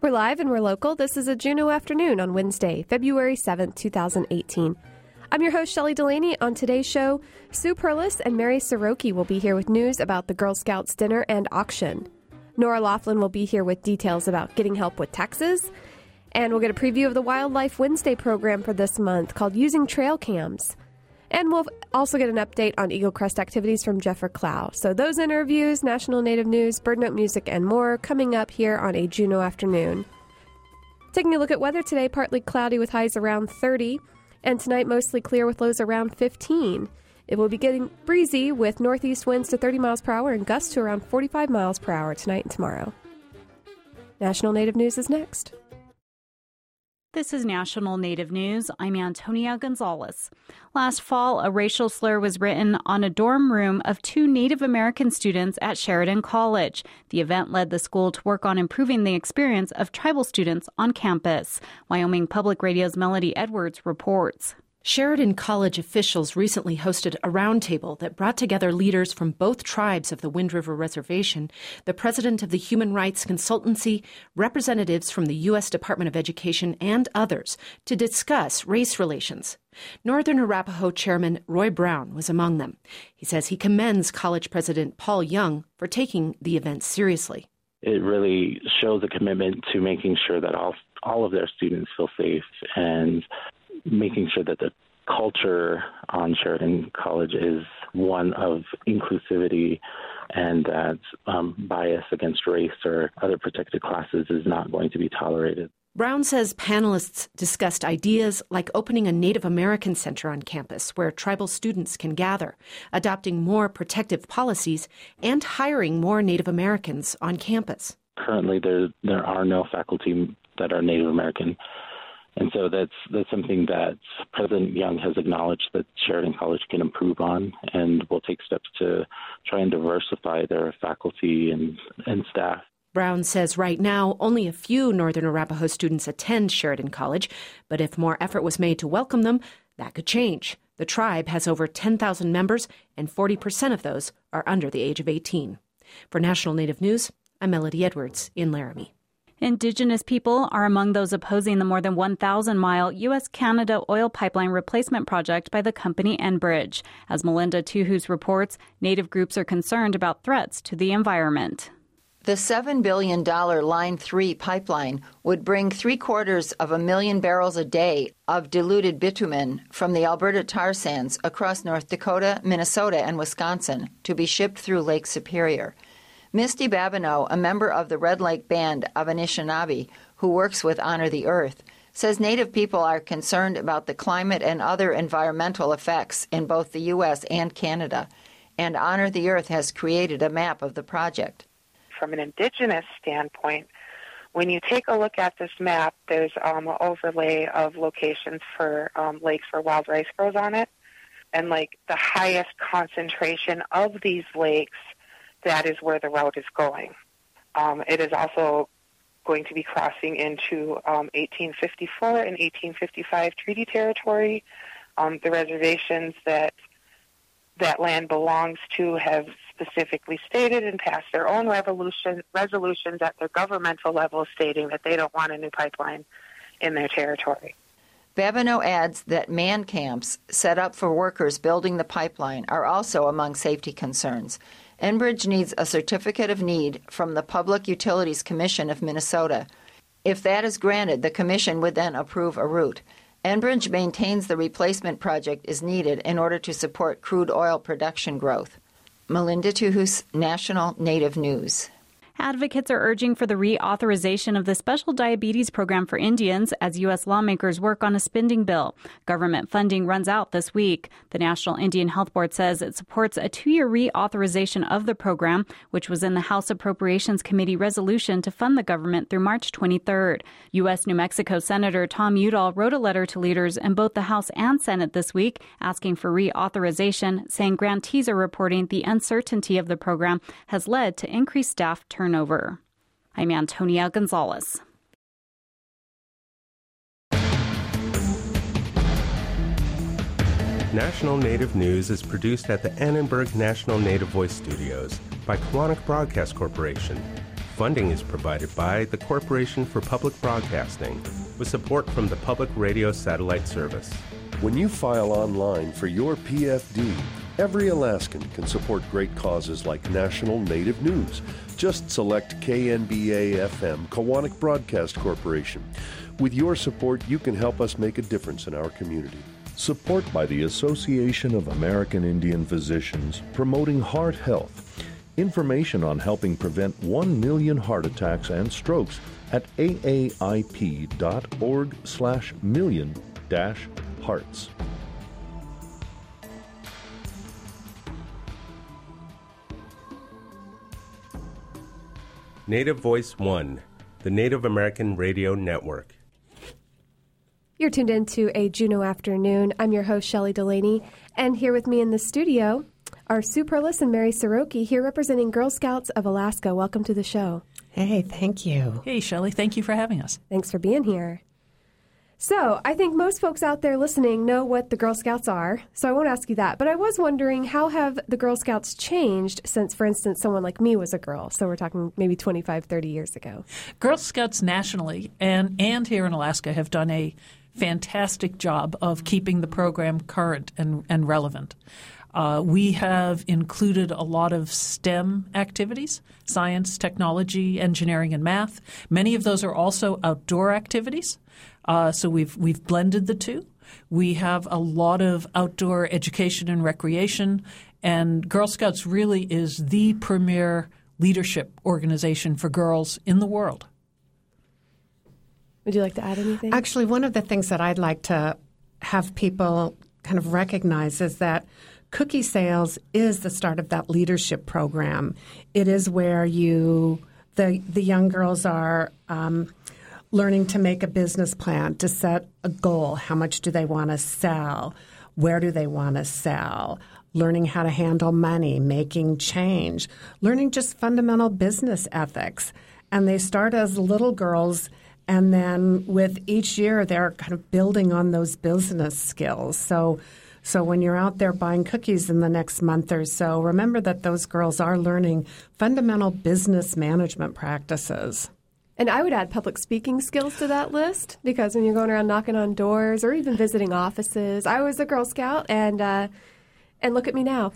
We're live and we're local. This is a Juneau afternoon on Wednesday, February 7th, 2018. I'm your host, Shelley Delaney. On today's show, Sue Perlis and Mary Soroki will be here with news about the Girl Scouts dinner and auction. Nora Laughlin will be here with details about getting help with taxes. And we'll get a preview of the Wildlife Wednesday program for this month called Using Trail Cams. And we'll also get an update on Eagle Crest activities from Jeffrey Clow. So those interviews, national native news, bird note music, and more coming up here on a Juneau afternoon. Taking a look at weather today, partly cloudy with highs around 30, and tonight mostly clear with lows around 15. It will be getting breezy with northeast winds to 30 miles per hour and gusts to around 45 miles per hour tonight and tomorrow. National Native News is next. This is National Native News. I'm Antonia Gonzalez. Last fall, a racial slur was written on a dorm room of 2 Native American students at Sheridan College. The event led the school to work on improving the experience of tribal students on campus. Wyoming Public Radio's Melody Edwards reports. Sheridan College officials recently hosted a roundtable that brought together leaders from both tribes of the Wind River Reservation, the president of the Human Rights Consultancy, representatives from the U.S. Department of Education, and others to discuss race relations. Northern Arapaho Chairman Roy Brown was among them. He says he commends college president Paul Young for taking the event seriously. It really shows a commitment to making sure that all of their students feel safe and making sure that the culture on Sheridan College is one of inclusivity and that bias against race or other protected classes is not going to be tolerated. Brown says panelists discussed ideas like opening a Native American center on campus where tribal students can gather, adopting more protective policies, and hiring more Native Americans on campus. Currently, there are no faculty that are Native American. And so that's something that President Young has acknowledged that Sheridan College can improve on, and will take steps to try and diversify their faculty and staff. Brown says right now only a few Northern Arapaho students attend Sheridan College, but if more effort was made to welcome them, that could change. The tribe has over 10,000 members, and 40% of those are under the age of 18. For National Native News, I'm Melody Edwards in Laramie. Indigenous people are among those opposing the more than 1,000-mile U.S.-Canada oil pipeline replacement project by the company Enbridge. As Melinda Tuhus reports, Native groups are concerned about threats to the environment. The $7 billion Line 3 pipeline would bring 750,000 barrels a day of diluted bitumen from the Alberta tar sands across North Dakota, Minnesota, and Wisconsin to be shipped through Lake Superior. Misty Babineau, a member of the Red Lake Band of Anishinaabe, who works with Honor the Earth, says Native people are concerned about the climate and other environmental effects in both the U.S. and Canada, and Honor the Earth has created a map of the project. From an Indigenous standpoint, when you take a look at this map, there's an overlay of locations for lakes where wild rice grows on it, and like the highest concentration of these lakes, that is where the route is going. It is also going to be crossing into 1854 and 1855 treaty territory. The reservations that land belongs to have specifically stated and passed their own resolutions at their governmental level stating that they don't want a new pipeline in their territory. Babineau adds that man camps set up for workers building the pipeline are also among safety concerns. Enbridge needs a certificate of need from the Public Utilities Commission of Minnesota. If that is granted, the commission would then approve a route. Enbridge maintains the replacement project is needed in order to support crude oil production growth. Melinda Tuhus, National Native News. Advocates are urging for the reauthorization of the special diabetes program for Indians as U.S. lawmakers work on a spending bill. Government funding runs out this week. The National Indian Health Board says it supports a 2-year reauthorization of the program, which was in the House Appropriations Committee resolution to fund the government through March 23rd. U.S. New Mexico Senator Tom Udall wrote a letter to leaders in both the House and Senate this week asking for reauthorization, saying grantees are reporting the uncertainty of the program has led to increased staff turnover. I'm Antonia Gonzalez. National Native News is produced at the Annenberg National Native Voice Studios by Kiwanis Broadcast Corporation. Funding is provided by the Corporation for Public Broadcasting, with support from the Public Radio Satellite Service. When you file online for your PFD, every Alaskan can support great causes like National Native News. Just select KNBA-FM, Kawanak Broadcast Corporation. With your support, you can help us make a difference in our community. Support by the Association of American Indian Physicians, promoting heart health. Information on helping prevent 1 million heart attacks and strokes at aip.org/million-hearts. Native Voice One, the Native American Radio Network. You're tuned in to a Juneau Afternoon. I'm your host, Shelley Delaney, and here with me in the studio are Sue Perlis and Mary Soroki, here representing Girl Scouts of Alaska. Welcome to the show. Hey, thank you. Hey, Shelley. Thank you for having us. Thanks for being here. So, I think most folks out there listening know what the Girl Scouts are, so I won't ask you that. But I was wondering, how have the Girl Scouts changed since, for instance, someone like me was a girl? So we're talking maybe 25, 30 years ago. Girl Scouts nationally and here in Alaska have done a fantastic job of keeping the program current and relevant. We have included a lot of STEM activities, science, technology, engineering, and math. Many of those are also outdoor activities. So we've blended the two. We have a lot of outdoor education and recreation, and Girl Scouts really is the premier leadership organization for girls in the world. Would you like to add anything? Actually, one of the things that I'd like to have people kind of recognize is that cookie sales is the start of that leadership program. It is where the young girls are learning to make a business plan, to set a goal. How much do they want to sell? Where do they want to sell? Learning how to handle money, making change, learning just fundamental business ethics. And they start as little girls, and then with each year they're kind of building on those business skills. So when you're out there buying cookies in the next month or so, remember that those girls are learning fundamental business management practices. And I would add public speaking skills to that list, because when you're going around knocking on doors or even visiting offices, I was a Girl Scout, and look at me now.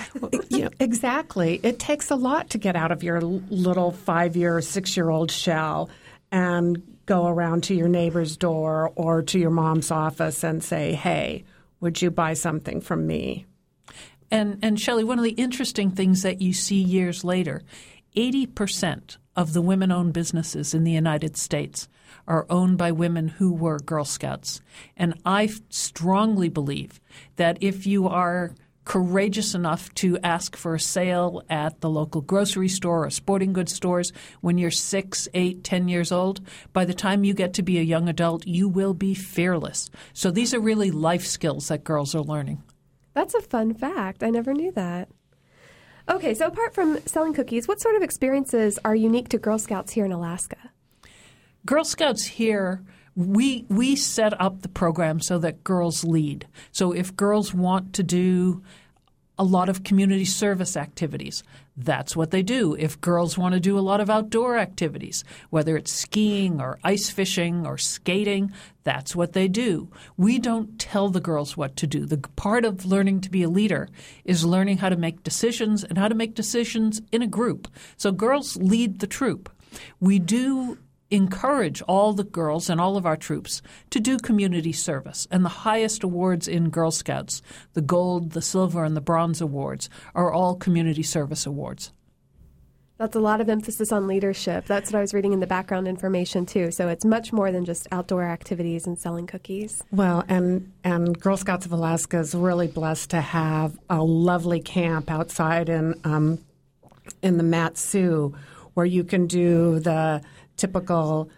Exactly. It takes a lot to get out of your little 5-year or 6-year-old shell and go around to your neighbor's door or to your mom's office and say, hey, would you buy something from me? And Shelley, one of the interesting things that you see years later, 80% of the women-owned businesses in the United States are owned by women who were Girl Scouts. And I strongly believe that if you are courageous enough to ask for a sale at the local grocery store or sporting goods stores when you're 6, 8, 10 years old, by the time you get to be a young adult, you will be fearless. So these are really life skills that girls are learning. That's a fun fact. I never knew that. Okay, so apart from selling cookies, what sort of experiences are unique to Girl Scouts here in Alaska? Girl Scouts here, we set up the program so that girls lead. So if girls want to do a lot of community service activities, that's what they do. If girls want to do a lot of outdoor activities, whether it's skiing or ice fishing or skating, that's what they do. We don't tell the girls what to do. The part of learning to be a leader is learning how to make decisions and how to make decisions in a group. So girls lead the troop. We do encourage all the girls and all of our troops to do community service. And the highest awards in Girl Scouts, the gold, the silver, and the bronze awards, are all community service awards. That's a lot of emphasis on leadership. That's what I was reading in the background information, too. So it's much more than just outdoor activities and selling cookies. Well, and Girl Scouts of Alaska is really blessed to have a lovely camp outside in the Mat-Su, where you can do the typical,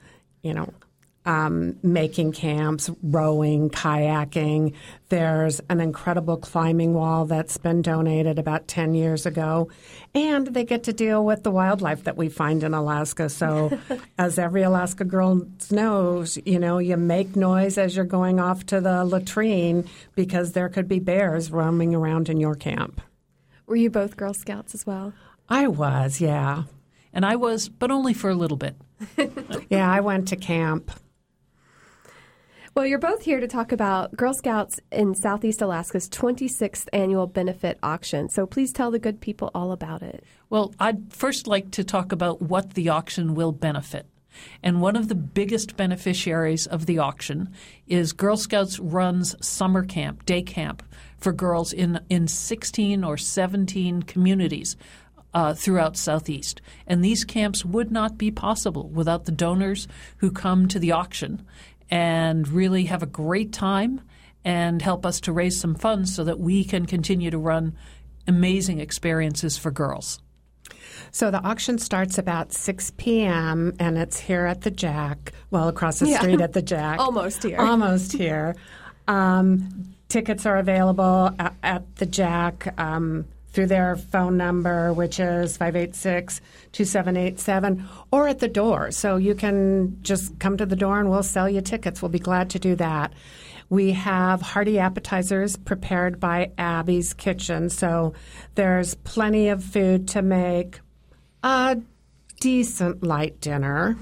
making camps, rowing, kayaking. There's an incredible climbing wall that's been donated about 10 years ago. And they get to deal with the wildlife that we find in Alaska. So as every Alaska girl knows, you make noise as you're going off to the latrine because there could be bears roaming around in your camp. Were you both Girl Scouts as well? I was, yeah. And I was, but only for a little bit. Yeah, I went to camp. Well, you're both here to talk about Girl Scouts in Southeast Alaska's 26th annual benefit auction. So please tell the good people all about it. Well, I'd first like to talk about what the auction will benefit. And one of the biggest beneficiaries of the auction is Girl Scouts runs summer camp, day camp, for girls in 16 or 17 communities throughout Southeast. And these camps would not be possible without the donors who come to the auction and really have a great time and help us to raise some funds so that we can continue to run amazing experiences for girls. So the auction starts about 6 p.m. and it's here at the Jack, well, across the street at the Jack. Almost here. Almost here. Tickets are available at the Jack through their phone number, which is 586-2787, or at the door. So you can just come to the door and we'll sell you tickets. We'll be glad to do that. We have hearty appetizers prepared by Abby's Kitchen. So there's plenty of food to make a decent light dinner.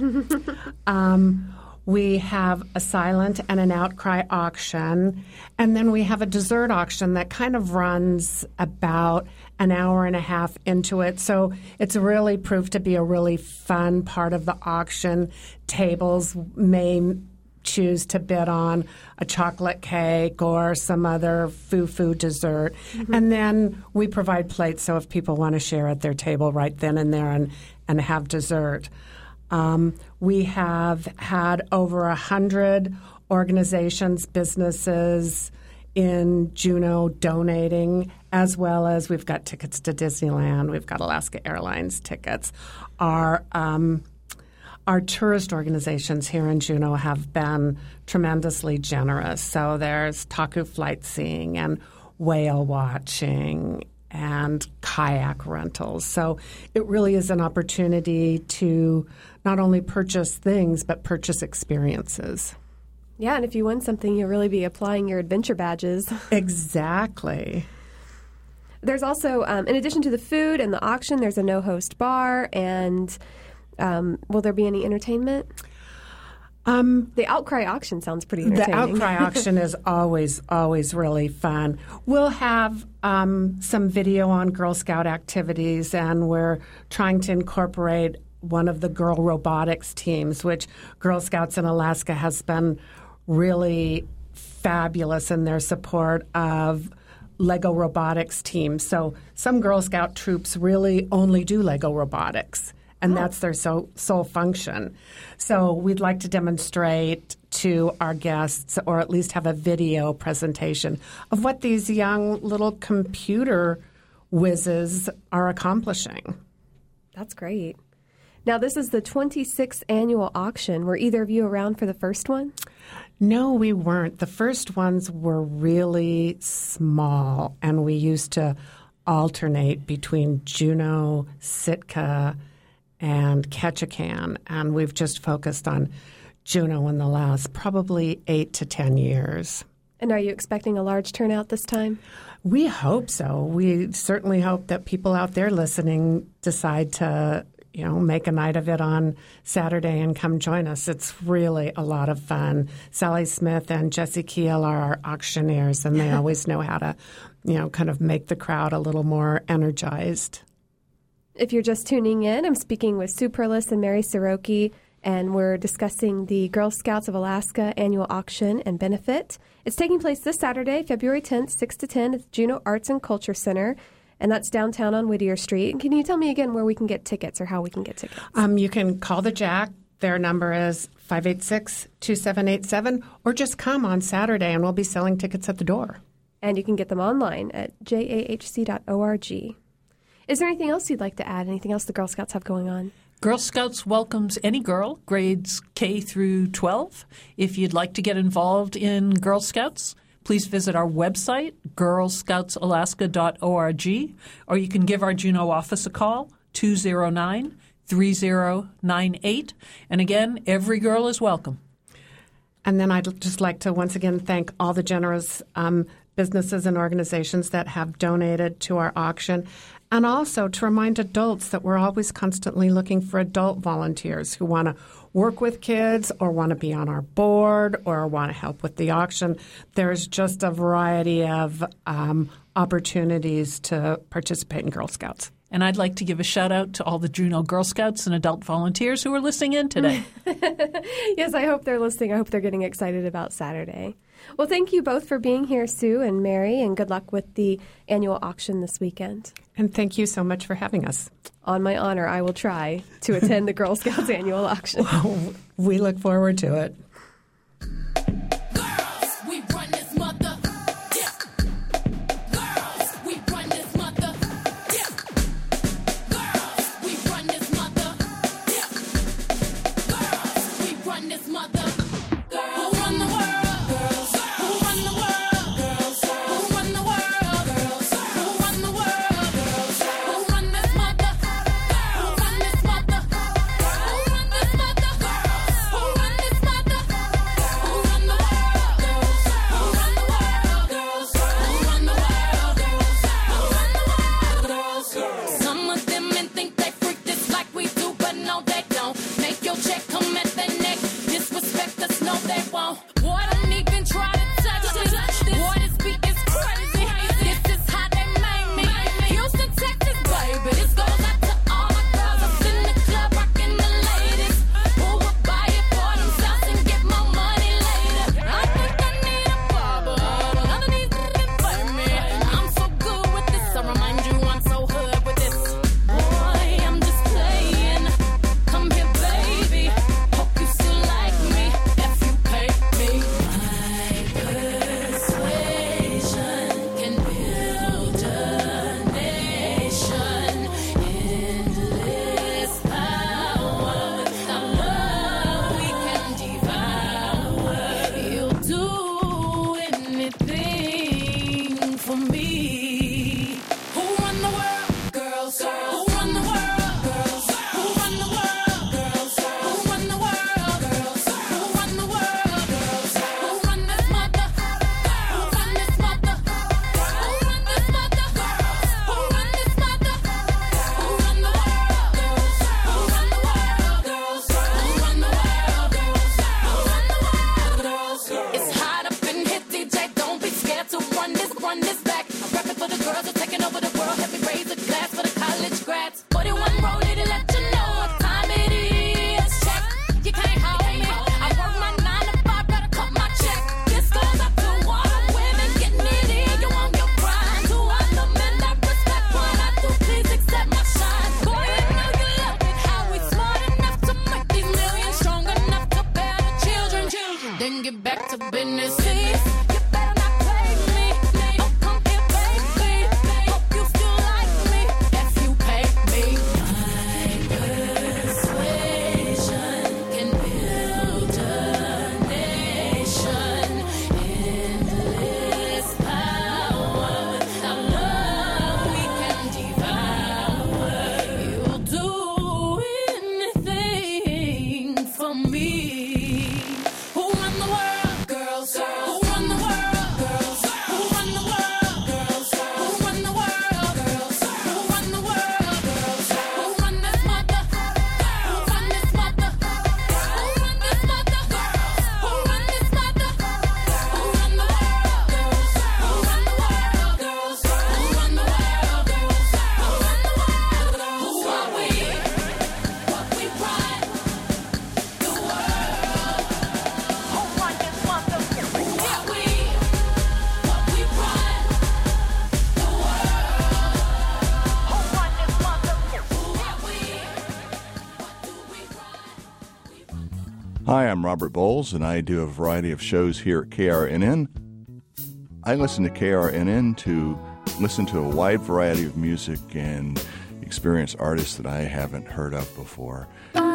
We have a silent and an outcry auction, and then we have a dessert auction that kind of runs about an hour and a half into it. So it's really proved to be a really fun part of the auction. Tables may choose to bid on a chocolate cake or some other foo-foo dessert. Mm-hmm. And then we provide plates, so if people want to share at their table right then and there and have dessert. We have had over 100 organizations, businesses in Juneau donating, as well as we've got tickets to Disneyland. We've got Alaska Airlines tickets. Our tourist organizations here in Juneau have been tremendously generous. So there's Taku flight seeing and whale watching and kayak rentals. So it really is an opportunity to not only purchase things, but purchase experiences. Yeah, and if you win something, you'll really be applying your adventure badges. Exactly. There's also, in addition to the food and the auction, there's a no-host bar, and will there be any entertainment? The outcry auction sounds pretty entertaining. The outcry auction is always really fun. We'll have some video on Girl Scout activities, and we're trying to incorporate one of the girl robotics teams, which Girl Scouts in Alaska has been really fabulous in their support of Lego robotics teams. So some Girl Scout troops really only do Lego robotics, and that's their sole function. So we'd like to demonstrate to our guests, or at least have a video presentation of what these young little computer whizzes are accomplishing. That's great. Now, this is the 26th annual auction. Were either of you around for the first one? No, we weren't. The first ones were really small, and we used to alternate between Juneau, Sitka, and Ketchikan, and we've just focused on Juneau in the last probably 8 to 10 years. And are you expecting a large turnout this time? We hope so. We certainly hope that people out there listening decide to make a night of it on Saturday and come join us. It's really a lot of fun. Sally Smith and Jesse Keel are our auctioneers, and they always know how to, kind of make the crowd a little more energized. If you're just tuning in, I'm speaking with Sue Perlis and Mary Soroki, and we're discussing the Girl Scouts of Alaska annual auction and benefit. It's taking place this Saturday, February 10th, 6 to 10 at the Juneau Arts and Culture Center. And that's downtown on Whittier Street. And can you tell me again where we can get tickets or how we can get tickets? You can call the Jack. Their number is 586-2787, or just come on Saturday and we'll be selling tickets at the door. And you can get them online at jahc.org. Is there anything else you'd like to add? Anything else the Girl Scouts have going on? Girl Scouts welcomes any girl, grades K through 12. If you'd like to get involved in Girl Scouts, please visit our website, girlscoutsalaska.org, or you can give our Juneau office a call, 209-3098. And again, every girl is welcome. And then I'd just like to once again thank all the generous businesses and organizations that have donated to our auction. And also to remind adults that we're always constantly looking for adult volunteers who want to work with kids or want to be on our board or want to help with the auction. There's just a variety of opportunities to participate in Girl Scouts. And I'd like to give a shout out to all the Juneau Girl Scouts and adult volunteers who are listening in today. Yes, I hope they're listening. I hope they're getting excited about Saturday. Well, thank you both for being here, Sue and Mary, and good luck with the annual auction this weekend. And thank you so much for having us. On my honor, I will try to attend the Girl Scouts annual auction. Well, we look forward to it. Hi, I'm Robert Bowles, and I do a variety of shows here at KRNN. I listen to KRNN to listen to a wide variety of music and experience artists that I haven't heard of before.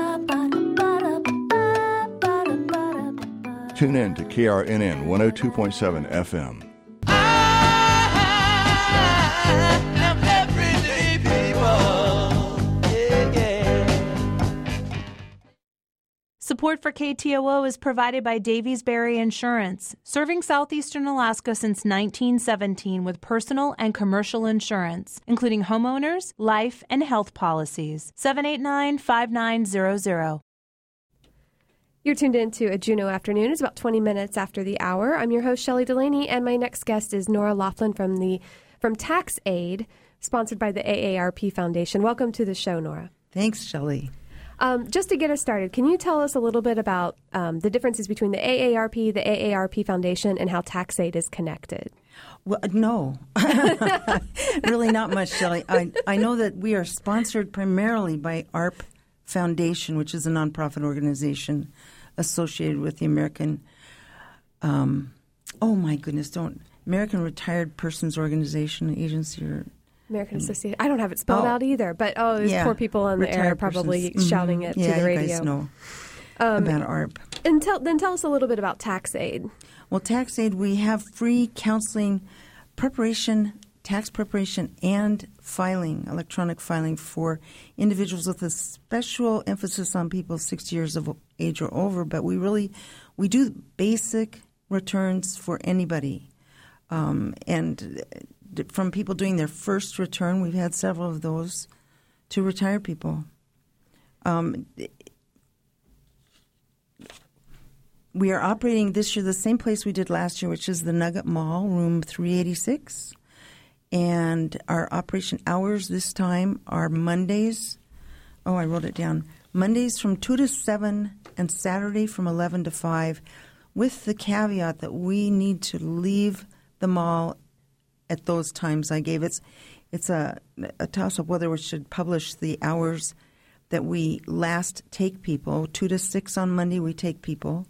Tune in to KRNN 102.7 FM. Support for KTOO is provided by Davies Berry Insurance, serving southeastern Alaska since 1917 with personal and commercial insurance, including homeowners, life, and health policies. 789-5900. You're tuned in to a Juneau Afternoon. It's about 20 minutes after the hour. I'm your host, Shelley Delaney, and my next guest is Nora Laughlin from TaxAid, sponsored by the AARP Foundation. Welcome to the show, Nora. Thanks, Shelley. Just to get us started, can you tell us a little bit about the differences between the AARP Foundation, and how TaxAid is connected? Well, no, really not much, Shelley. I know that we are sponsored primarily by AARP Foundation, which is a nonprofit organization associated with the American, American Retired Persons Organization Agency or American Association. I don't have it spelled out either, but there's poor people on the air probably shouting it to the radio. You guys know about AARP. And then tell us a little bit about TaxAid. Well, TaxAid, we have free counseling, tax preparation, and filing, electronic filing for individuals with a special emphasis on people 60 years of age or over. But we do basic returns for anybody, and from people doing their first return, we've had several of those, to retired people. We are operating this year the same place we did last year, which is the Nugget Mall, room 386. And our operation hours this time are Mondays. Oh, I wrote it down. Mondays from 2 to 7 and Saturday from 11 to 5, with the caveat that we need to leave the mall at those times I gave. It's a toss-up whether we should publish the hours that we last take people. 2 to 6 on Monday we take people,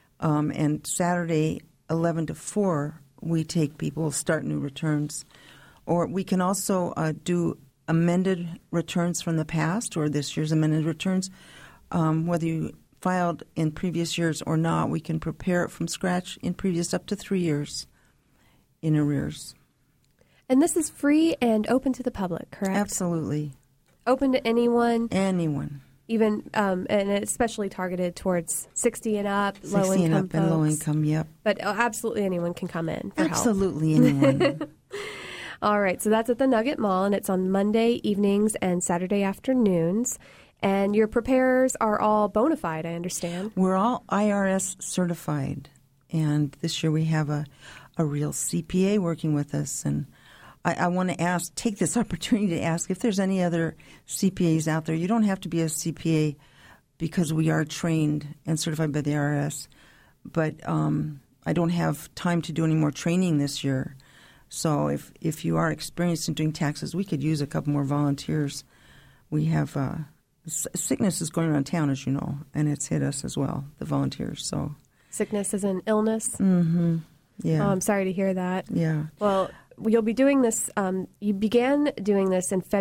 and Saturday 11 to 4 we take people, start new returns. Or we can also do amended returns from the past, or this year's amended returns. Whether you filed in previous years or not, we can prepare it from scratch in previous up to 3 years in arrears. And this is free and open to the public, correct? Absolutely. Open to anyone? Anyone. Even, and it's especially targeted towards 60 and up, 60 low-income and up folks. and low-income, yep. But absolutely anyone can come in for help. Absolutely anyone. All right, so that's at the Nugget Mall, and it's on Monday evenings and Saturday afternoons. And your preparers are all bona fide, I understand. We're all IRS certified, and this year we have a real CPA working with us. And I want to take this opportunity to ask if there's any other CPAs out there. You don't have to be a CPA because we are trained and certified by the IRS. But I don't have time to do any more training this year. So if you are experienced in doing taxes, we could use a couple more volunteers. We have sickness is going around town, as you know, and it's hit us as well, the volunteers. So sickness is an illness? Mm-hmm. Yeah. Oh, I'm sorry to hear that. Yeah. Well, you'll be doing this. You began doing this in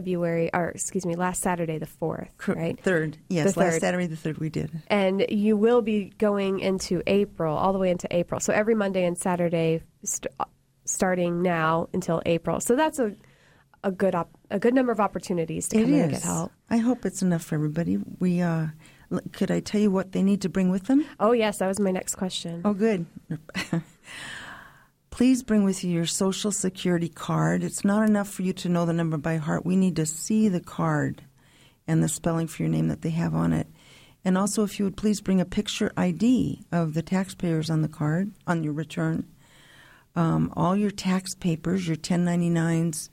last Saturday, the 4th, right? 3rd. Yes, the 3rd. Last Saturday, the 3rd, we did. And you will be going into April, all the way into April. So every Monday and Saturday, starting now until April. So that's a good number of opportunities to come in and get help. I hope it's enough for everybody. We could I tell you what they need to bring with them? Oh, yes, that was my next question. Oh, good. Please bring with you your Social Security card. It's not enough for you to know the number by heart. We need to see the card and the spelling for your name that they have on it. And also, if you would please bring a picture ID of the taxpayers on the card, on your return. All your tax papers, your 1099s,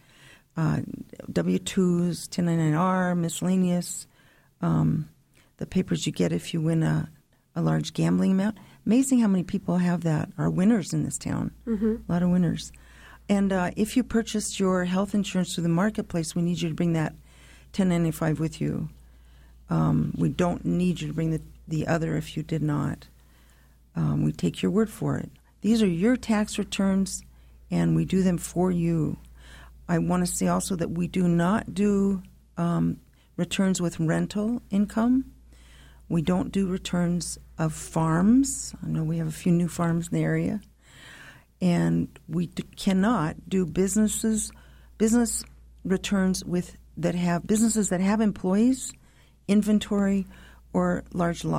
W-2s, 1099-R, miscellaneous, the papers you get if you win a large gambling amount. Amazing how many people have that, are winners in this town. Mm-hmm. A lot of winners. And if you purchased your health insurance through the marketplace, we need you to bring that 1095 with you. We don't need you to bring the other if you did not. We take your word for it. These are your tax returns, and we do them for you. I want to say also that we do not do returns with rental income. We don't do returns of farms. I know we have a few new farms in the area. And we cannot do business returns that have businesses that have employees, inventory, or large lot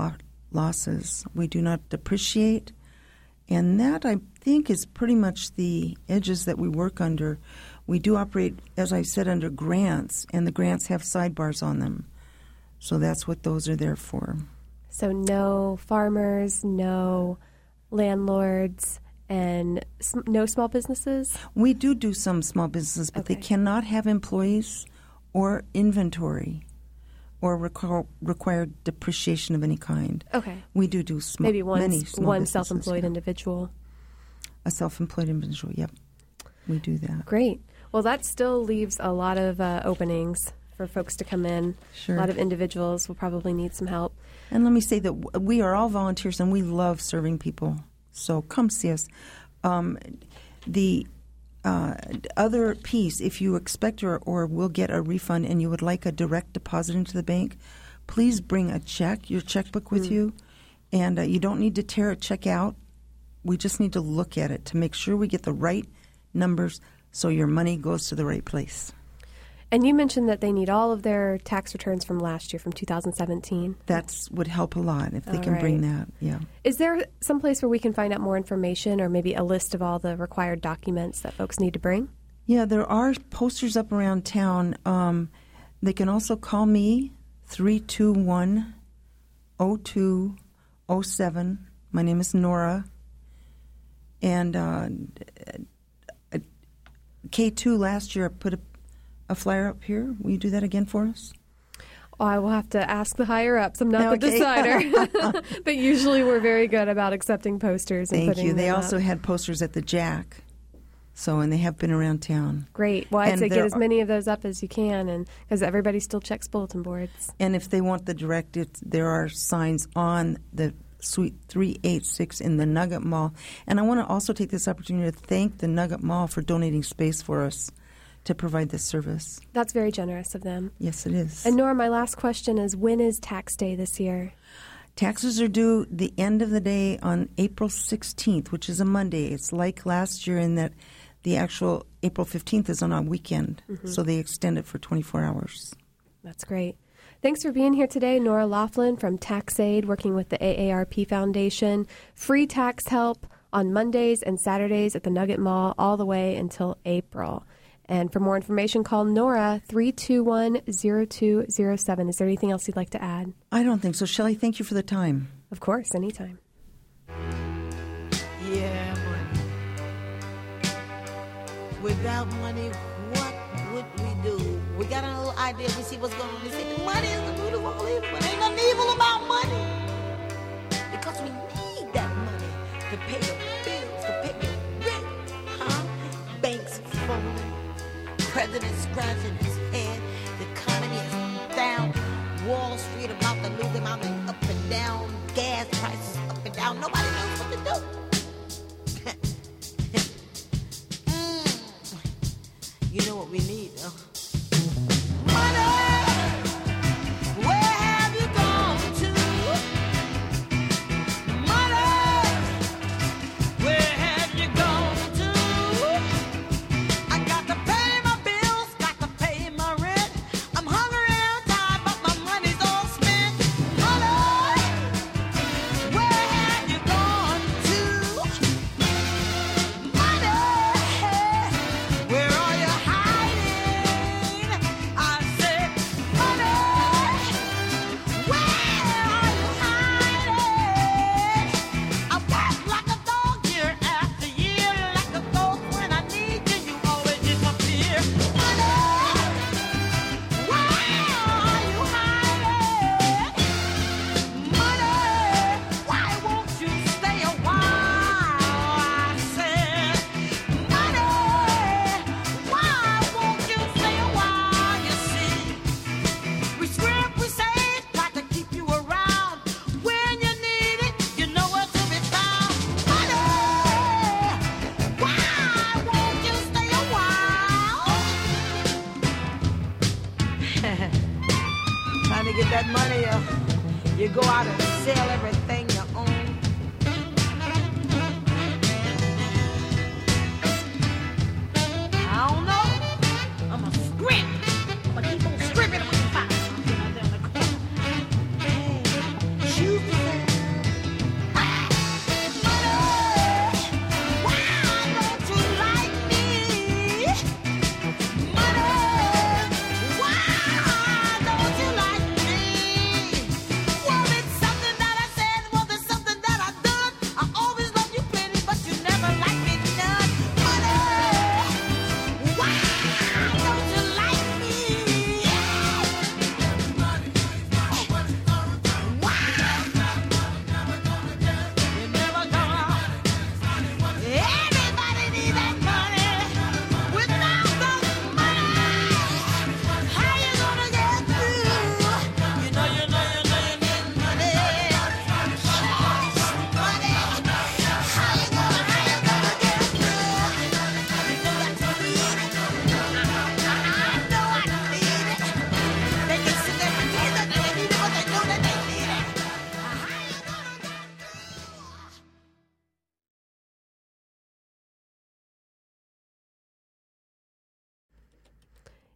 losses. We do not depreciate. And that, I think, is pretty much the edges that we work under. We do operate, as I said, under grants, and the grants have sidebars on them. So that's what those are there for. So no farmers, no landlords, and no small businesses? We do some small businesses, but they cannot have employees or inventory or require depreciation of any kind. Okay. We do maybe many small one businesses, self-employed individual. A self-employed individual, yep. We do that. Great. Well, that still leaves a lot of openings for folks to come in. Sure. A lot of individuals will probably need some help. And let me say that we are all volunteers and we love serving people. So come see us. The other piece, if you expect or will get a refund and you would like a direct deposit into the bank, please bring a check, your checkbook with you. And you don't need to tear a check out. We just need to look at it to make sure we get the right numbers so your money goes to the right place. And you mentioned that they need all of their tax returns from last year, from 2017. That would help a lot if they can bring that, yeah. Is there some place where we can find out more information or maybe a list of all the required documents that folks need to bring? Yeah, there are posters up around town. They can also call me, 321-0207. My name is Nora. And K2 last year put a flyer up here. Will you do that again for us? Oh, I will have to ask the higher-ups. I'm not the decider. But usually we're very good about accepting posters and putting them up. They also had posters at the Jack. And they have been around town. Great. Well, I'd say get as many of those up as you can, and because everybody still checks bulletin boards. And if they want the direct, there are signs on the Suite 386 in the Nugget Mall. And I want to also take this opportunity to thank the Nugget Mall for donating space for us to provide this service. That's very generous of them. Yes, it is. And Nora, my last question is, when is tax day this year? Taxes are due the end of the day on April 16th, which is a Monday. It's like last year in that the actual April 15th is on a weekend, so they extend it for 24 hours. That's great. Thanks for being here today, Nora Laughlin from TaxAid, working with the AARP Foundation. Free tax help on Mondays and Saturdays at the Nugget Mall all the way until April. And for more information, call Nora, 321-0207. Is there anything else you'd like to add? I don't think so. Shelley, thank you for the time. Of course, anytime. Yeah, money. Without money, what would we do? We got a little idea. We see what's going on. We say the money is the root of all evil, but ain't nothing evil about money. Because we need that money to pay the bills, to pay the rent. Banks falling. President scratching his head. The economy is down. Wall Street about to lose them out and up and down. Gas prices up and down. Nobody knows what to do. You know what we need, though? Money! Where have you gone to? Money! Where have you gone to? I got to pay my bills, got to pay my rent. I'm hungry and tired, but my money's all spent. Money! Where have you gone to? Money! Where are you hiding? I said, money! Where are you hiding? I walk like a dog year after year, like a ghost when I need you, you always disappear. Money! Where are you hiding? Money! Why won't you stay a while? I said, money! Why won't you stay a while? You see, we script, we say, got to keep you around. When you need it, you know where to be found. Money! Why won't you stay a while? Trying to get that money, you go out and sell everything you own. I don't know. I'm a script. But keep on scripting. I'm gonna find something out there in the corner. Hey, shoes for sale.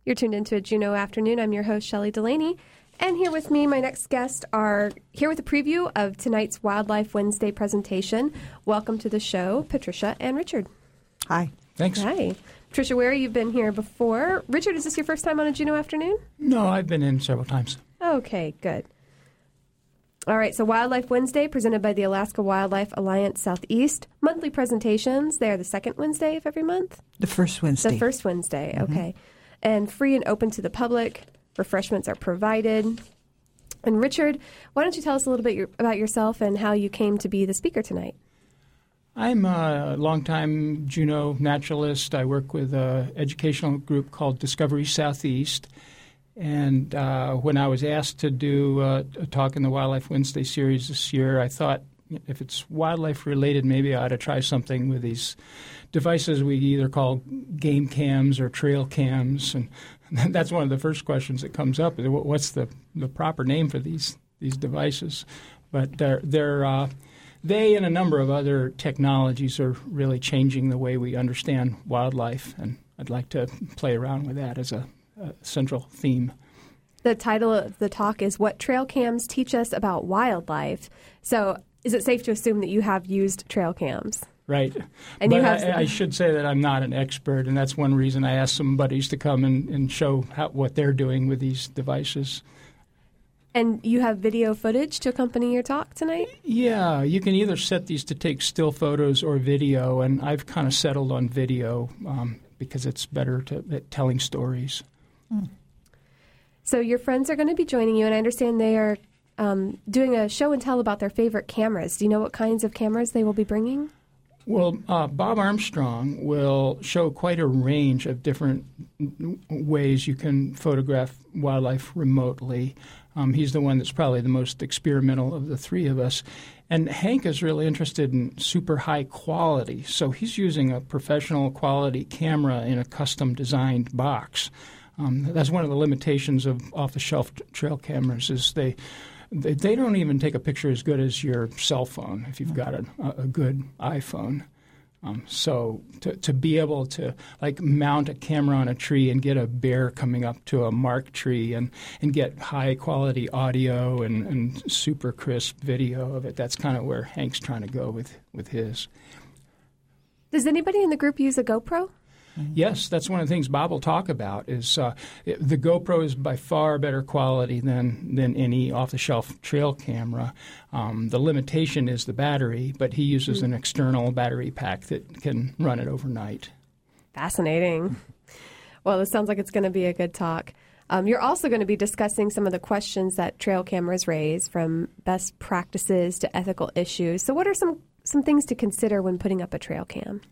You're tuned into a Juneau Afternoon. I'm your host, Shelley Delaney. And here with me, my next guests are here with a preview of tonight's Wildlife Wednesday presentation. Welcome to the show, Patricia and Richard. Hi. Thanks. Hi. Patricia Ware, you've been here before. Richard, is this your first time on a Juneau Afternoon? No, I've been in several times. Okay, good. All right, so Wildlife Wednesday, presented by the Alaska Wildlife Alliance Southeast. Monthly presentations, they are the second Wednesday of every month? The first Wednesday. The first Wednesday, Mm-hmm. okay. And free and open to the public. Refreshments are provided. And Richard, why don't you tell us a little bit about yourself and how you came to be the speaker tonight? I'm a longtime Juneau naturalist. I work with an educational group called Discovery Southeast. And when I was asked to do a talk in the Wildlife Wednesday series this year, I thought if it's wildlife related, maybe I ought to try something with these devices we either call game cams or trail cams. And that's one of the first questions that comes up. What's the proper name for these devices? But they and a number of other technologies are really changing the way we understand wildlife. And I'd like to play around with that as a central theme. The title of the talk is What Trail Cams Teach Us About Wildlife. So is it safe to assume that you have used trail cams? Right. And but you have I should say that I'm not an expert, and that's one reason I asked some buddies to come and show what they're doing with these devices. And you have video footage to accompany your talk tonight? Yeah, you can either set these to take still photos or video, and I've kind of settled on video because it's better at telling stories. So your friends are going to be joining you, and I understand they are doing a show and tell about their favorite cameras. Do you know what kinds of cameras they will be bringing? Well, Bob Armstrong will show quite a range of different ways you can photograph wildlife remotely. He's the one that's probably the most experimental of the three of us. And Hank is really interested in super high quality, so he's using a professional quality camera in a custom designed box. That's one of the limitations of off-the-shelf trail cameras is they don't even take a picture as good as your cell phone if you've got a good iPhone. So to be able to mount a camera on a tree and get a bear coming up to a marked tree and get high-quality audio and super crisp video of it, that's kind of where Hank's trying to go with his. Does anybody in the group use a GoPro? Yes, that's one of the things Bob will talk about is the GoPro is by far better quality than any off-the-shelf trail camera. The limitation is the battery, but he uses an external battery pack that can run it overnight. Fascinating. Well, this sounds like it's going to be a good talk. You're also going to be discussing some of the questions that trail cameras raise, from best practices to ethical issues. So what are some things to consider when putting up a trail cam?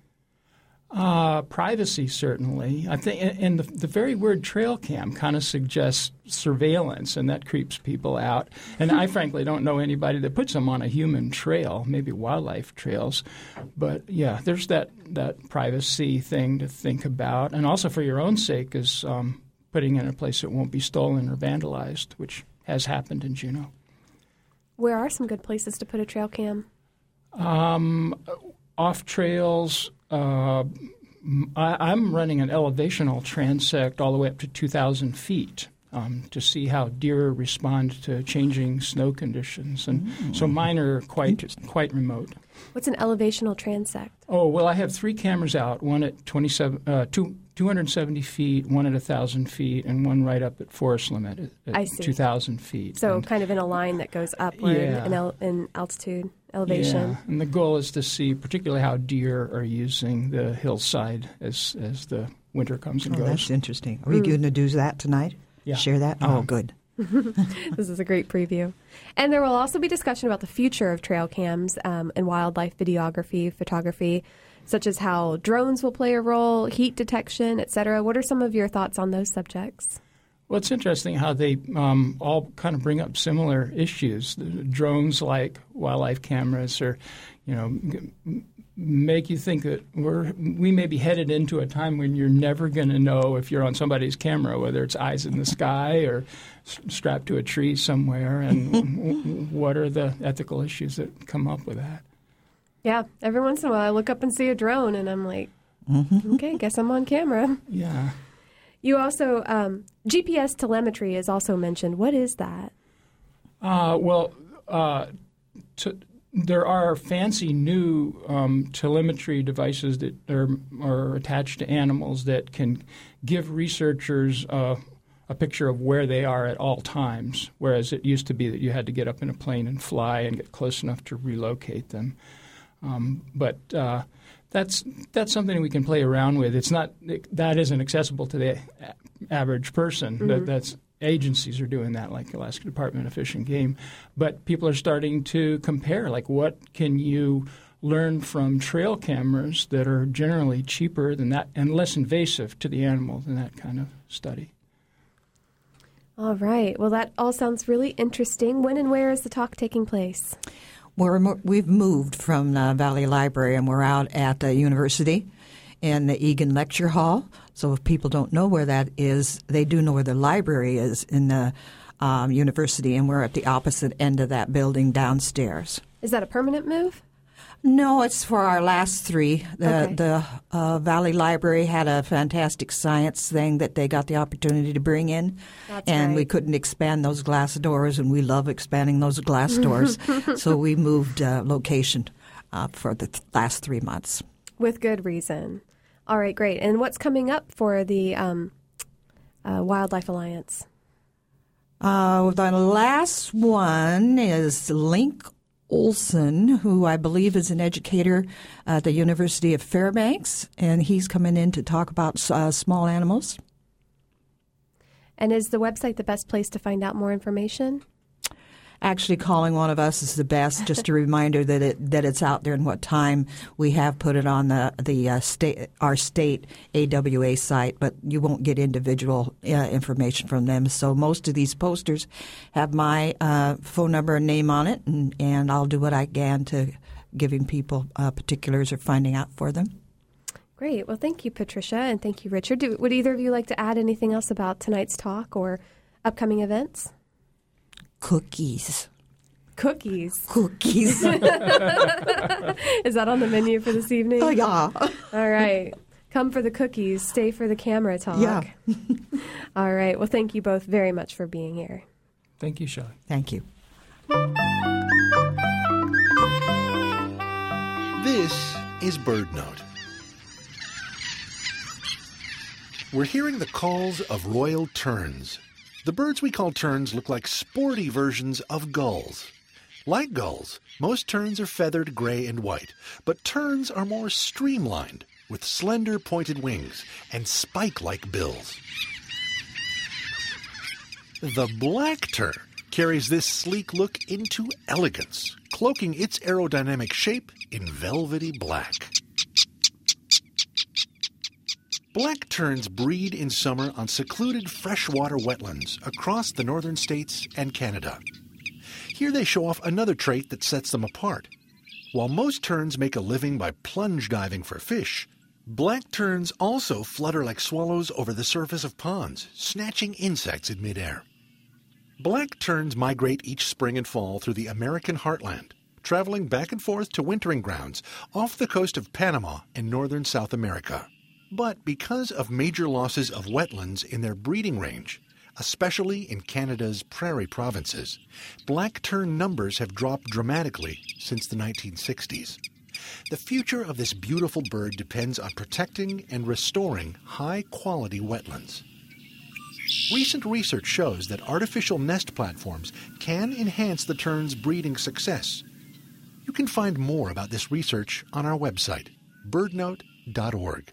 Privacy, certainly. I think, and the very word trail cam kind of suggests surveillance, and that creeps people out. And I frankly don't know anybody that puts them on a human trail, maybe wildlife trails. But yeah, there's that privacy thing to think about, and also for your own sake is putting it in a place that won't be stolen or vandalized, which has happened in Juneau. Where are some good places to put a trail cam? Off trails. I'm running an elevational transect all the way up to 2,000 feet to see how deer respond to changing snow conditions. And so mine are quite remote. What's an elevational transect? Oh, well, I have three cameras out, one at 270 feet, one at 1,000 feet, and one right up at forest limit at 2,000 feet. So kind of in a line that goes upward in altitude. Elevation. Yeah, and the goal is to see particularly how deer are using the hillside as the winter comes and goes. That's interesting. Are we going to do that tonight? Yeah. Share that? Oh, good. This is a great preview. And there will also be discussion about the future of trail cams and wildlife videography, photography, such as how drones will play a role, heat detection, etc. What are some of your thoughts on those subjects? Well, it's interesting how they all kind of bring up similar issues. The drones, like wildlife cameras, or make you think that we may be headed into a time when you're never going to know if you're on somebody's camera, whether it's eyes in the sky or strapped to a tree somewhere, and what are the ethical issues that come up with that. Yeah, every once in a while I look up and see a drone, and I'm like, okay, guess I'm on camera. Yeah. You also, GPS telemetry is also mentioned. What is that? There are fancy new telemetry devices that are attached to animals that can give researchers a picture of where they are at all times, whereas it used to be that you had to get up in a plane and fly and get close enough to relocate them. But that's something we can play around with. That isn't accessible to the average person. Mm-hmm. That's agencies are doing that, like Alaska Department of Fish and Game. But people are starting to compare, like, what can you learn from trail cameras that are generally cheaper than that and less invasive to the animal than that kind of study. All right. Well, that all sounds really interesting. When and where is the talk taking place? We've moved from the Valley Library, and we're out at the university in the Egan Lecture Hall. So if people don't know where that is, they do know where the library is in the university, and we're at the opposite end of that building downstairs. Is that a permanent move? No, it's for our last three. Okay. The Valley Library had a fantastic science thing that they got the opportunity to bring in. That's and right. we couldn't expand those glass doors, and we love expanding those glass doors. So we moved location for the last 3 months. With good reason. All right, great. And what's coming up for the Wildlife Alliance? The last one is Link Olson, who I believe is an educator at the University of Fairbanks, and he's coming in to talk about small animals. And is the website the best place to find out more information? Actually, calling one of us is the best. Just a reminder that it's out there and what time. We have put it on our state AWA site, but you won't get individual information from them. So most of these posters have my phone number and name on it, and I'll do what I can to giving people particulars or finding out for them. Great. Well, thank you, Patricia, and thank you, Richard. Would either of you like to add anything else about tonight's talk or upcoming events? Cookies. Cookies. Cookies. Is that on the menu for this evening? Oh, yeah. All right. Come for the cookies, stay for the camera talk. Yeah. All right. Well, thank you both very much for being here. Thank you, Shelley. Thank you. This is BirdNote. We're hearing the calls of royal terns. The birds we call terns look like sporty versions of gulls. Like gulls, most terns are feathered gray and white, but terns are more streamlined, with slender pointed wings and spike-like bills. The black tern carries this sleek look into elegance, cloaking its aerodynamic shape in velvety black. Black terns breed in summer on secluded freshwater wetlands across the northern states and Canada. Here they show off another trait that sets them apart. While most terns make a living by plunge diving for fish, black terns also flutter like swallows over the surface of ponds, snatching insects in midair. Black terns migrate each spring and fall through the American heartland, traveling back and forth to wintering grounds off the coast of Panama and northern South America. But because of major losses of wetlands in their breeding range, especially in Canada's prairie provinces, black tern numbers have dropped dramatically since the 1960s. The future of this beautiful bird depends on protecting and restoring high-quality wetlands. Recent research shows that artificial nest platforms can enhance the tern's breeding success. You can find more about this research on our website, birdnote.org.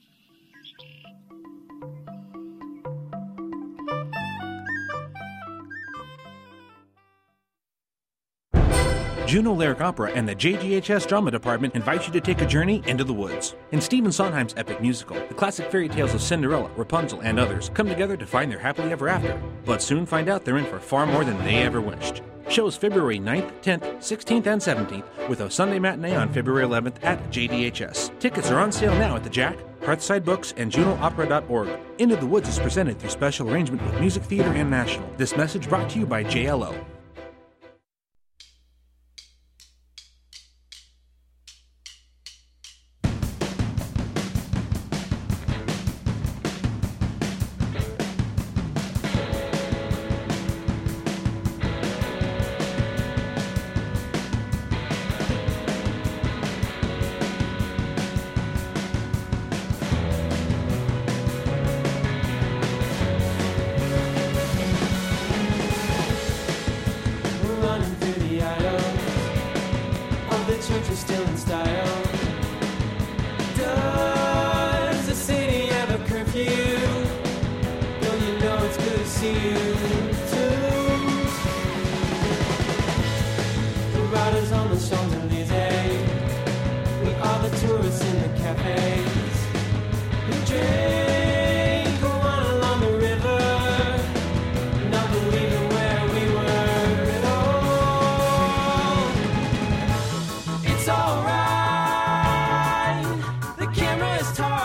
Juneau Lyric Opera and the JGHS Drama Department invite you to take a journey into the woods. In Stephen Sondheim's epic musical, the classic fairy tales of Cinderella, Rapunzel, and others come together to find their happily ever after, but soon find out they're in for far more than they ever wished. Shows February 9th, 10th, 16th, and 17th, with a Sunday matinee on February 11th at JDHS. Tickets are on sale now at the Jack, Hearthside Books, and JuneauOpera.org. Into the Woods is presented through special arrangement with Music Theater International. This message brought to you by JLO.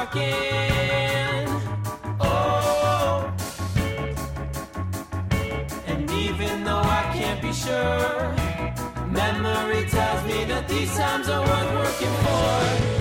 talking. Oh, and even though I can't be sure, memory tells me that these times are worth working for.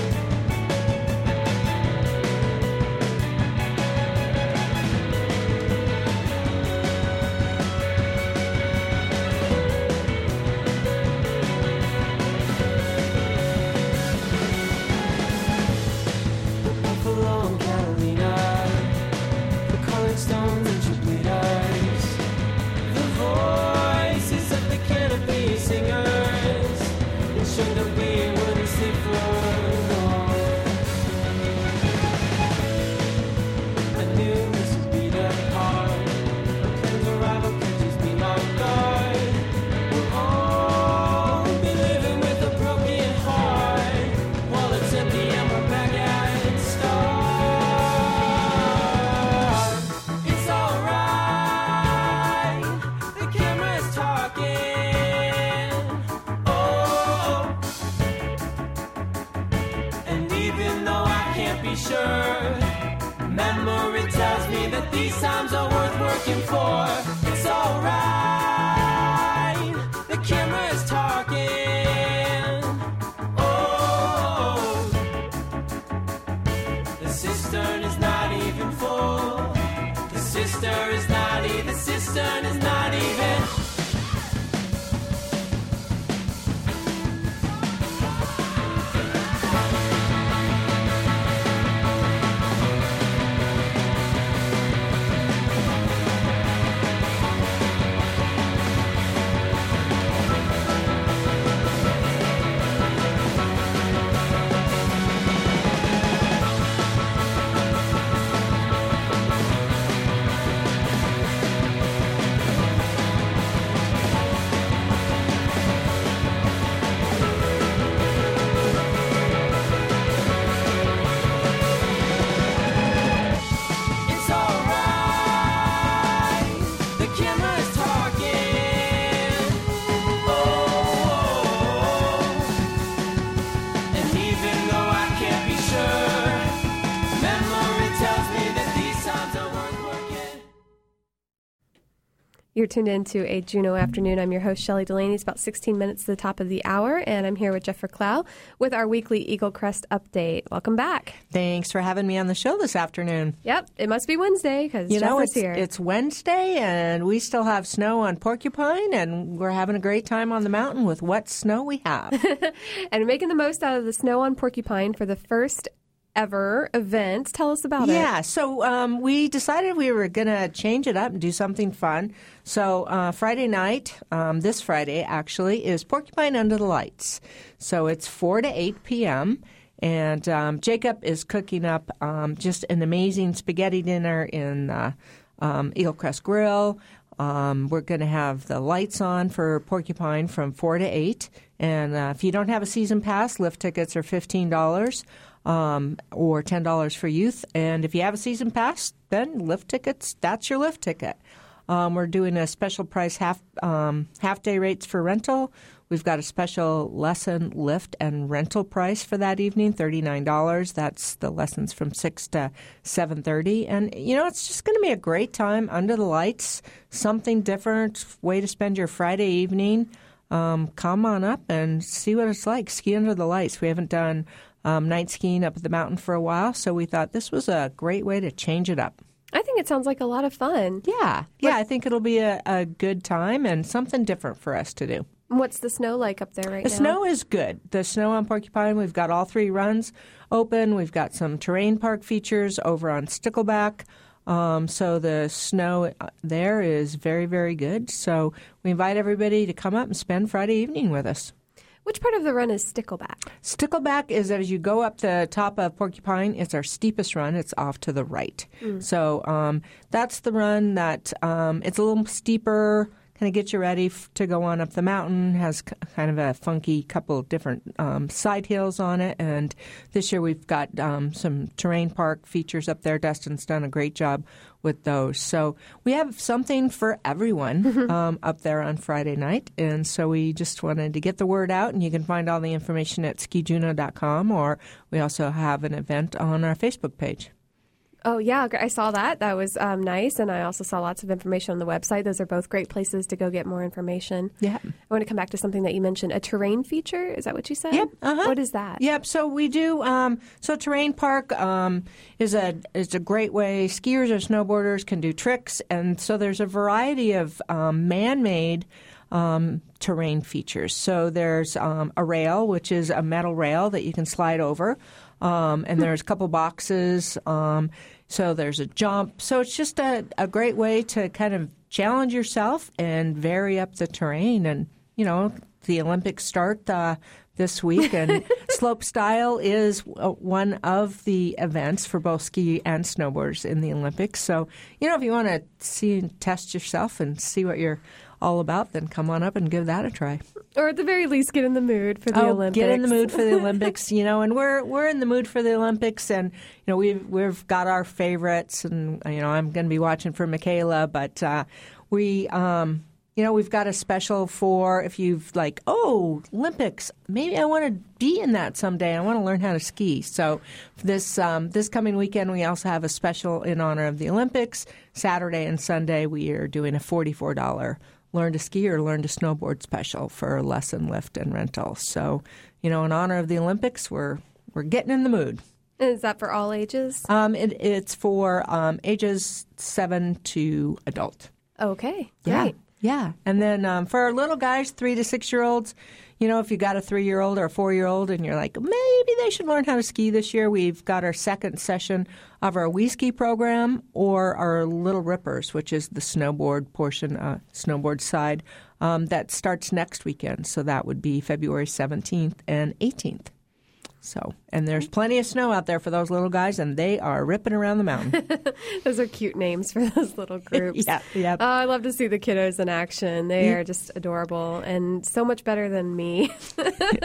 You're tuned into a Juneau Afternoon. I'm your host, Shelley Delaney. It's about 16 minutes to the top of the hour, and I'm here with Jennifer Clow with our weekly Eagle Crest update. Welcome back. Thanks for having me on the show this afternoon. Yep, it must be Wednesday because Jennifer's here. It's Wednesday, and we still have snow on Porcupine, and we're having a great time on the mountain with what snow we have. And making the most out of the snow on Porcupine for the first ever event. Tell us about it. Yeah, so we decided we were going to change it up and do something fun. So Friday night, this Friday actually, is Porcupine Under the Lights. So it's 4 to 8 p.m., and Jacob is cooking up just an amazing spaghetti dinner in Eagle Crest Grill. We're going to have the lights on for Porcupine from 4 to 8. And if you don't have a season pass, lift tickets are $15. Or $10 for youth. And if you have a season pass, then lift tickets, that's your lift ticket. We're doing a special price half-day rates for rental. We've got a special lesson, lift, and rental price for that evening, $39. That's the lessons from 6 to 7:30. And, it's just going to be a great time under the lights, something different, way to spend your Friday evening. Come on up and see what it's like. Ski under the lights. We haven't done night skiing up at the mountain for a while, so we thought this was a great way to change it up. I think it sounds like a lot of fun. Yeah, I think it'll be a good time and something different for us to do. What's the snow like up there right now? The snow is good. The snow on Porcupine, we've got all 3 runs open. We've got some terrain park features over on Stickleback. So the snow there is very, very good. So we invite everybody to come up and spend Friday evening with us. Which part of the run is Stickleback? Stickleback is as you go up the top of Porcupine, it's our steepest run. It's off to the right. So that's the run that it's a little steeper, kind of get you ready to go on up the mountain. Has kind of a funky couple of different side hills on it. And this year we've got some terrain park features up there. Dustin's done a great job with those. So we have something for everyone up there on Friday night. And so we just wanted to get the word out, and you can find all the information at skijuno.com, or we also have an event on our Facebook page. Oh, yeah, I saw that. That was nice, and I also saw lots of information on the website. Those are both great places to go get more information. Yeah. I want to come back to something that you mentioned, a terrain feature. Is that what you said? Yep. Uh-huh. What is that? Yep. So we do. So terrain park is a great way. Skiers or snowboarders can do tricks, and so there's a variety of man-made terrain features. So there's a rail, which is a metal rail that you can slide over, and there's a couple boxes. So there's a jump. So it's just a great way to kind of challenge yourself and vary up the terrain. And, you know, the Olympics start this week, and slope style is one of the events for both ski and snowboarders in the Olympics. So, you know, if you want to see and test yourself and see what you're all about, then come on up and give that a try. Or at the very least, get in the mood for the Olympics. Get in the mood for the Olympics, you know, and we're in the mood for the Olympics, and you know we've got our favorites, and you know I'm going to be watching for Michaela, but we've got a special for if you've like, oh, Olympics, maybe I want to be in that someday. I want to learn how to ski. So this coming weekend, we also have a special in honor of the Olympics. Saturday and Sunday, we are doing a $44 learn to ski or learn to snowboard special for lesson, lift, and rental. So, you know, in honor of the Olympics, we're getting in the mood. Is that for all ages? It's for ages 7 to adult. Okay, Yeah. great. Yeah. And then for our little guys, 3 to 6-year-olds, you know, if you got a 3-year-old or a 4-year-old and you're like, maybe they should learn how to ski this year, we've got our second session of our We Ski program, or our Little Rippers, which is the snowboard portion, snowboard side, that starts next weekend. So that would be February 17th and 18th. So, and there's plenty of snow out there for those little guys, and they are ripping around the mountain. Those are cute names for those little groups. Yeah. Oh, I love to see the kiddos in action. They are just adorable and so much better than me. It's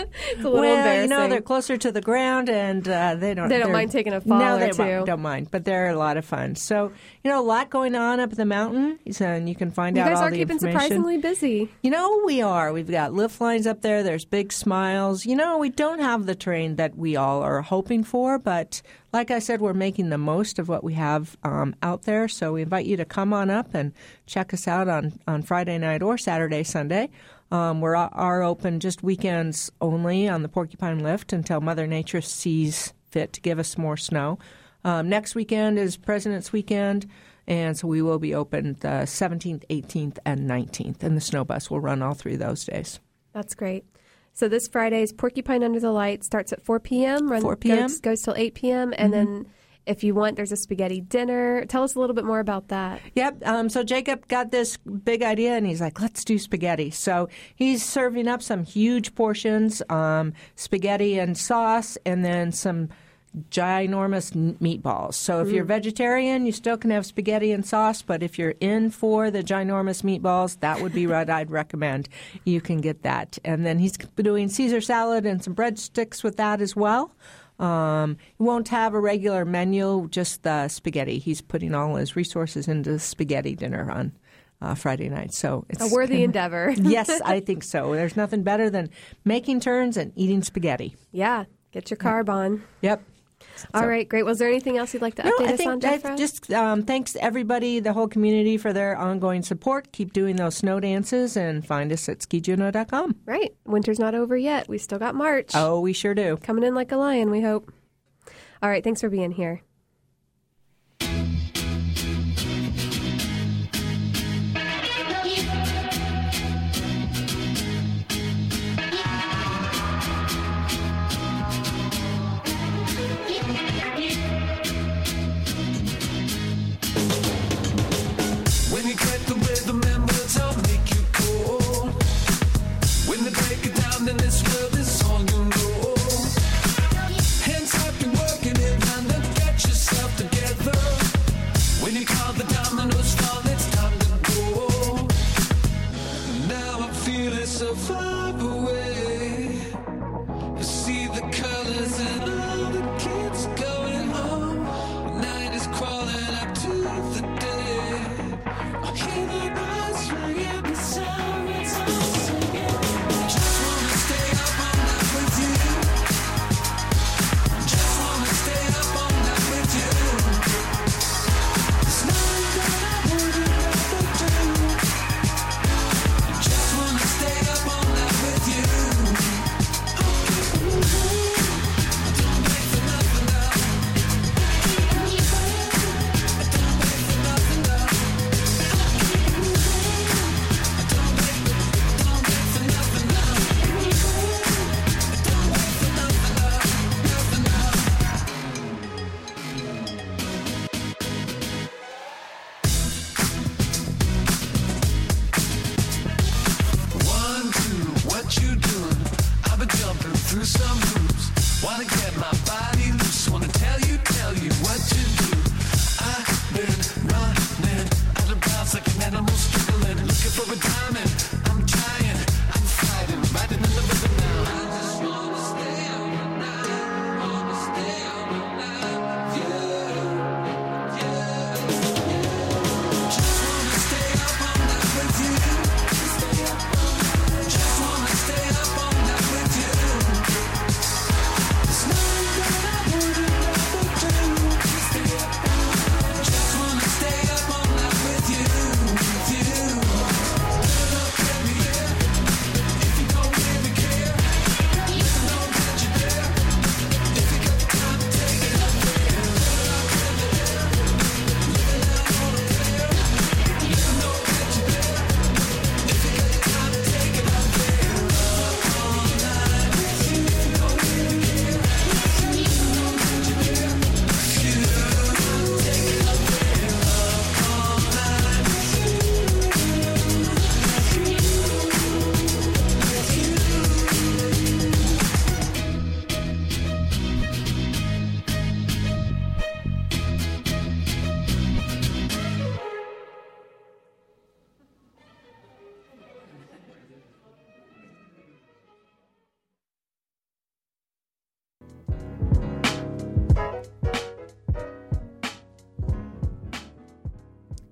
a little embarrassing. You know, they're closer to the ground, and they don't mind taking a fall or two. No, they don't mind, but they're a lot of fun. So, you know, a lot going on up the mountain, and you can find out all the information. You guys are keeping surprisingly busy. You know, we are. We've got lift lines up there. There's big smiles. You know, we don't have the terrain that we all are hoping for, but like I said, we're making the most of what we have out there. So we invite you to come on up and check us out on Friday night or Saturday, Sunday. We are open just weekends only on the Porcupine Lift until Mother Nature sees fit to give us more snow. Next weekend is President's Weekend, and so we will be open the 17th, 18th, and 19th, and the snow bus will run all 3 of those days. That's great. So this Friday's Porcupine Under the Light starts at 4 p.m. 4 p.m. Goes till 8 p.m. And then if you want, there's a spaghetti dinner. Tell us a little bit more about that. Yep. So Jacob got this big idea, and he's like, let's do spaghetti. So he's serving up some huge portions, spaghetti and sauce, and then some ginormous meatballs. So if you're vegetarian, you still can have spaghetti and sauce, but if you're in for the ginormous meatballs, that would be what I'd recommend. You can get that. And then he's doing Caesar salad and some breadsticks with that as well. He won't have a regular menu, just the spaghetti. He's putting all his resources into the spaghetti dinner on Friday night. So it's a worthy endeavor. Yes, I think so. There's nothing better than making turns and eating spaghetti. Yeah. Get your carb on. Yep. All right, great. Was there anything else you'd like to update us on, Jeffra? Just thanks to everybody, the whole community, for their ongoing support. Keep doing those snow dances, and find us at skijuno.com. Right. Winter's not over yet. We still got March. Oh, we sure do. Coming in like a lion, we hope. All right, thanks for being here. Hands up and working it, and then catch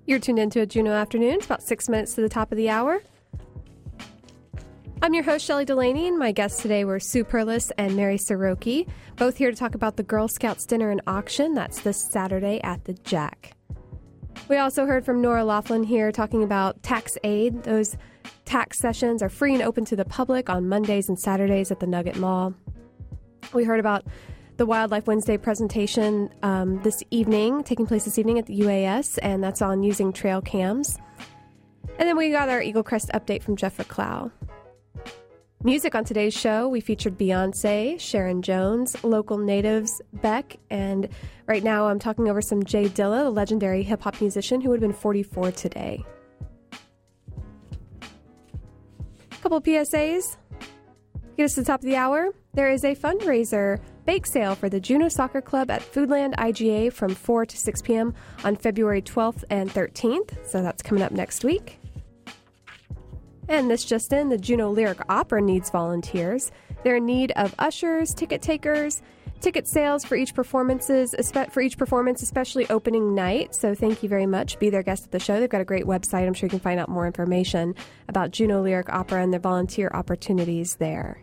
You're tuned into a Juneau Afternoon. It's about 6 minutes to the top of the hour. I'm your host, Shelley Delaney, and my guests today were Sue Perlis and Mary Soroki, both here to talk about the Girl Scouts Dinner and Auction. That's this Saturday at the Jack. We also heard from Nora Laughlin here talking about tax aid. Those tax sessions are free and open to the public on Mondays and Saturdays at the Nugget Mall. We heard about the Wildlife Wednesday presentation taking place this evening at the UAS, and that's on using trail cams. And then we got our Eagle Crest update from Jeff McClough. Music on today's show, we featured Beyonce, Sharon Jones, local natives, Beck, and right now I'm talking over some Jay Dilla, the legendary hip-hop musician who would have been 44 today. A couple of PSAs. Get us to the top of the hour. There is a fundraiser bake sale for the Juneau Soccer Club at Foodland IGA from 4 to 6 p.m. on February 12th and 13th, so that's coming up next week. And this just in, the Juneau Lyric Opera needs volunteers. They're in need of ushers, ticket takers, ticket sales for each performance, especially opening night. So thank you very much. Be their guest at the show. They've got a great website. I'm sure you can find out more information about Juneau Lyric Opera and their volunteer opportunities there.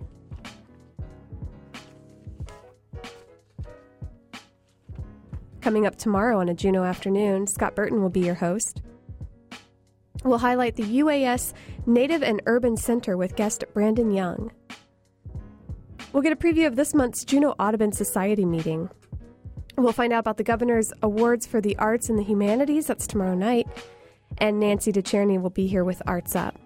Coming up tomorrow on a Juneau Afternoon, Scott Burton will be your host. We'll highlight the UAS Native and Urban Center with guest Brandon Young. We'll get a preview of this month's Juneau Audubon Society meeting. We'll find out about the governor's awards for the arts and the humanities. That's tomorrow night. And Nancy DeCherney will be here with Arts Up.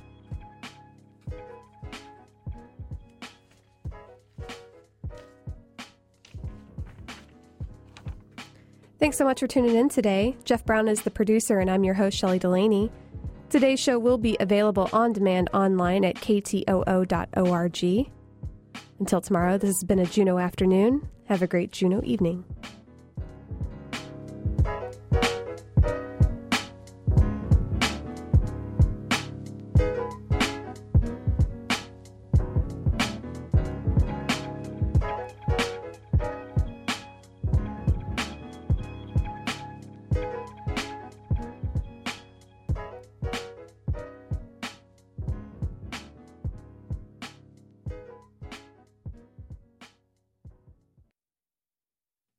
Thanks so much for tuning in today. Jeff Brown is the producer, and I'm your host, Shelley Delaney. Today's show will be available on demand online at ktoo.org. Until tomorrow, this has been a Juneau Afternoon. Have a great Juneau evening.